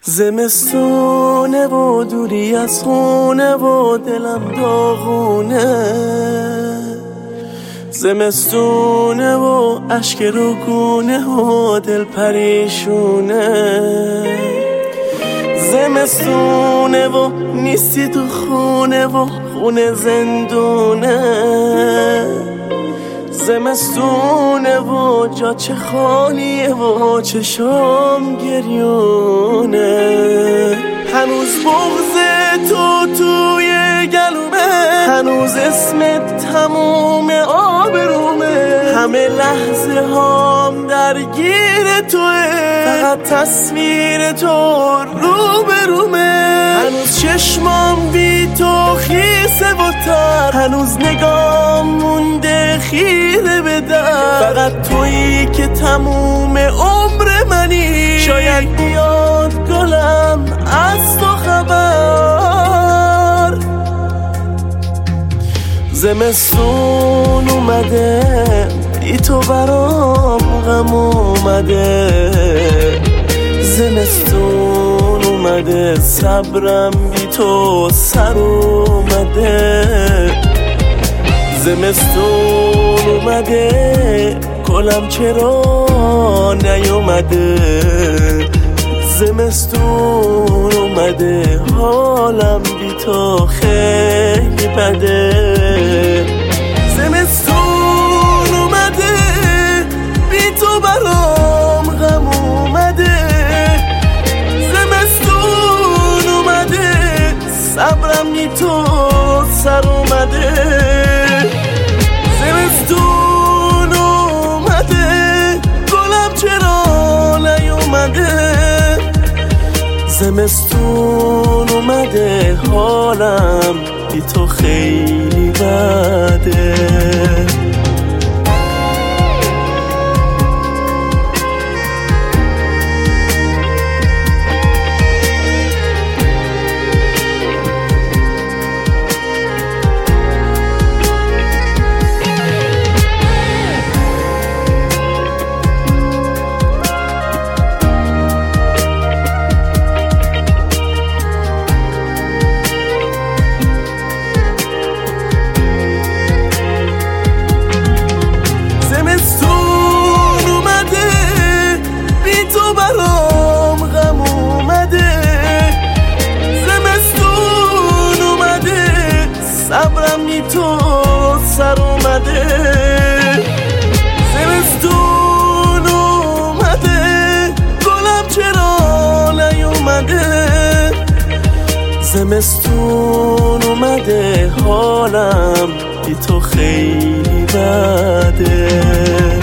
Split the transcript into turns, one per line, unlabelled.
زمستونه و دوری از خونه و دلم داغونه، زمستونه و اشک رو گونه و دل پریشونه، زمستونه و نیستی تو خونه و خونه زندونه، زمستونه و جا چه خالیه و چشام گریونه، هنوز بغض تو توی گلومه، هنوز اسمت تموم آبرومه، همه لحظه هام درگیر توه، فقط تصویر تو رو برومه، هنوز چشمام بی تو خیسه و تر، هنوز نگام مونده خیره به در، فقط تویی که تموم عمر منی، شاید بیاد گلم از تو خبر. زمستون اومده بی تو برام غم اومده، زمستون اومده صبرم بی تو سر اومده، زمستون اومده گلم چرا نیومده، زمستون اومده حالم بی تو خیلی بده، زمستون اومده بی تو برام غم اومده، زمستون اومده صبرم بی تو سر اومده، زمستون اومده گلم چرا نیومده، زمستون اومده حالم بی تو خیلی بده. صبرم بی تو سر اومده، زمستون اومده گلم چرا نیومده، زمستون اومده حالم بی تو خیلی بده.